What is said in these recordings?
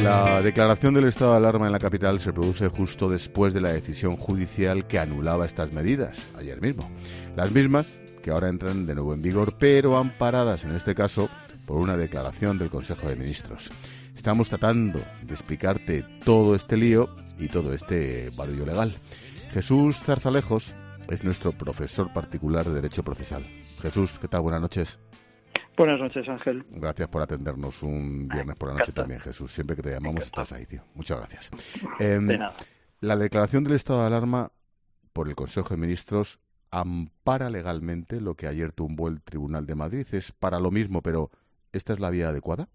La declaración del estado de alarma en la capital se produce justo después de la decisión judicial que anulaba estas medidas, ayer mismo. Las mismas que ahora entran de nuevo en vigor, pero amparadas en este caso por una declaración del Consejo de Ministros. Estamos tratando de explicarte todo este lío y todo este barullo legal. Jesús Zarzalejos es nuestro profesor particular de Derecho Procesal. Jesús, ¿qué tal? Buenas noches. Buenas noches, Ángel. Gracias por atendernos un viernes por la noche también, Jesús. Siempre que te llamamos estás ahí, tío. Muchas gracias. De nada. La declaración del estado de alarma por el Consejo de Ministros ampara legalmente lo que ayer tumbó el Tribunal de Madrid. Es para lo mismo, pero ¿esta es la vía adecuada?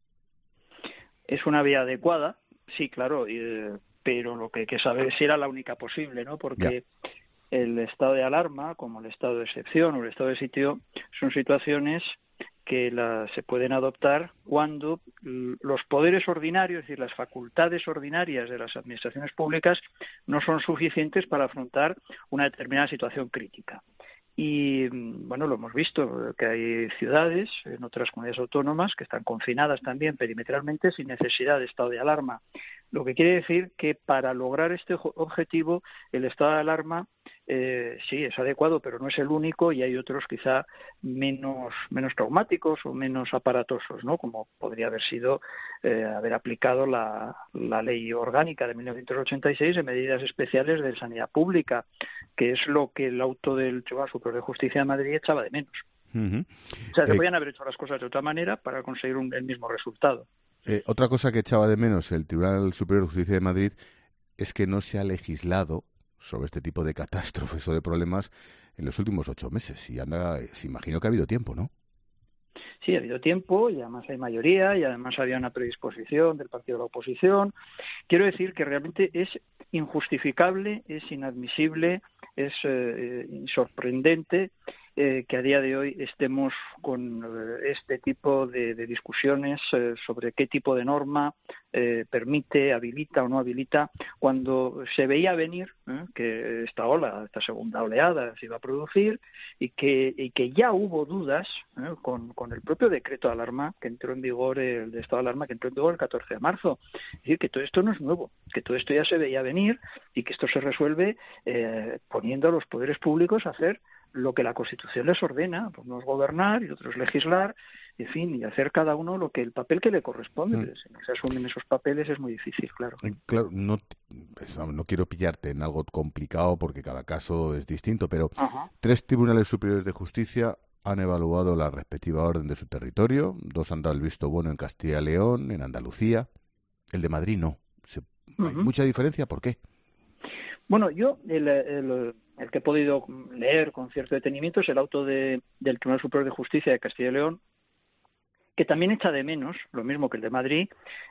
Es una vía adecuada, sí, claro, pero lo que hay que saber es si era la única posible, ¿no? Porque el estado de alarma, como el estado de excepción o el estado de sitio, son situaciones que se pueden adoptar cuando los poderes ordinarios, es decir, las facultades ordinarias de las administraciones públicas no son suficientes para afrontar una determinada situación crítica. Y, bueno, lo hemos visto, que hay ciudades en otras comunidades autónomas que están confinadas también perimetralmente sin necesidad de estado de alarma. Lo que quiere decir que para lograr este objetivo el estado de alarma sí es adecuado, pero no es el único y hay otros quizá menos traumáticos o menos aparatosos, ¿no? Como podría haber sido haber aplicado la ley orgánica de 1986 de medidas especiales de sanidad pública, que es lo que el auto del Tribunal Superior de Justicia de Madrid echaba de menos. Uh-huh. O sea, se podían haber hecho las cosas de otra manera para conseguir el mismo resultado. Otra cosa que echaba de menos el Tribunal Superior de Justicia de Madrid es que no se ha legislado sobre este tipo de catástrofes o de problemas en los últimos 8 meses. Y se imagino que ha habido tiempo, ¿no? Sí, ha habido tiempo y además hay mayoría y además había una predisposición del partido de la oposición. Quiero decir que realmente es injustificable, es inadmisible, es sorprendente que a día de hoy estemos con este tipo de discusiones sobre qué tipo de norma permite, habilita o no habilita, cuando se veía venir que esta segunda oleada se iba a producir y que ya hubo dudas con el propio decreto de alarma que entró en vigor, el de estado de alarma que entró en vigor el 14 de marzo. Es decir, que todo esto no es nuevo, que todo esto ya se veía venir y que esto se resuelve poniendo a los poderes públicos a hacer lo que la Constitución les ordena, unos gobernar y otros legislar, en fin, y hacer cada uno el papel que le corresponde. Si no se asumen esos papeles es muy difícil, claro. Claro, no quiero pillarte en algo complicado porque cada caso es distinto, pero 3 tribunales superiores de justicia han evaluado la respectiva orden de su territorio, 2 han dado el visto bueno en Castilla y León, en Andalucía, el de Madrid no. ¿Hay mucha diferencia? ¿Por qué? Bueno, yo el que he podido leer con cierto detenimiento es el auto del Tribunal Superior de Justicia de Castilla y León, que también echa de menos, lo mismo que el de Madrid,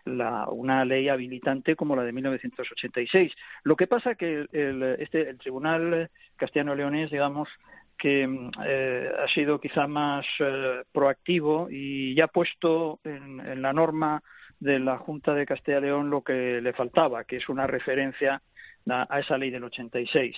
una ley habilitante como la de 1986. Lo que pasa que el Tribunal castellano-leonés, digamos, que ha sido quizá más proactivo y ya ha puesto en la norma de la Junta de Castilla y León lo que le faltaba, que es una referencia a esa ley del 86.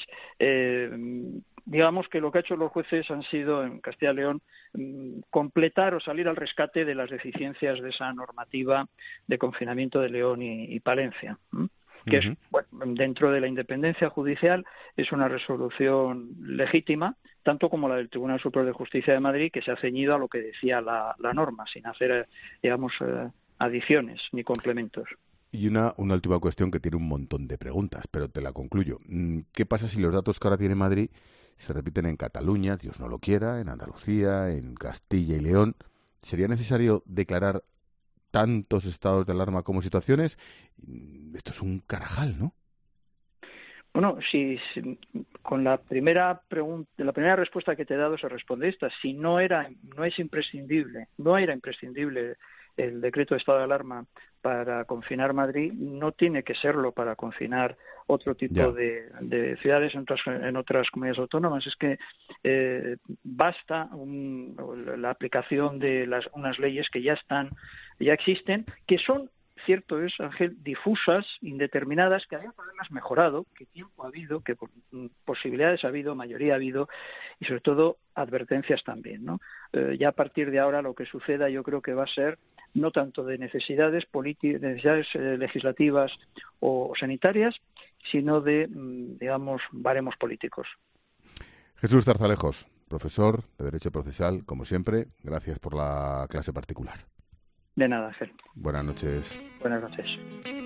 Digamos que lo que han hecho los jueces han sido, en Castilla y León, completar o salir al rescate de las deficiencias de esa normativa de confinamiento de León y Palencia, que es, bueno, dentro de la independencia judicial, es una resolución legítima, tanto como la del Tribunal Superior de Justicia de Madrid, que se ha ceñido a lo que decía la norma, sin hacer, digamos, adiciones ni complementos. Y una última cuestión que tiene un montón de preguntas, pero te la concluyo. ¿Qué pasa si los datos que ahora tiene Madrid se repiten en Cataluña, Dios no lo quiera, en Andalucía, en Castilla y León? ¿Sería necesario declarar tantos estados de alarma como situaciones? Esto es un carajal, ¿no? Bueno, si con la primera pregunta, la primera respuesta que te he dado se responde esta. Si no era imprescindible el decreto de estado de alarma para confinar Madrid, no tiene que serlo para confinar otro tipo de ciudades en otras comunidades autónomas. Es que basta la aplicación de unas leyes que ya existen, que son, cierto es, Ángel, difusas, indeterminadas, que había problemas mejorado, que tiempo ha habido, que posibilidades ha habido, mayoría ha habido, y sobre todo advertencias también, ¿no? Ya a partir de ahora lo que suceda yo creo que va a ser no tanto de necesidades legislativas o sanitarias, sino de, digamos, baremos políticos. Jesús Zarzalejos, profesor de Derecho Procesal, como siempre, gracias por la clase particular. De nada, Ángel. Buenas noches. Buenas noches.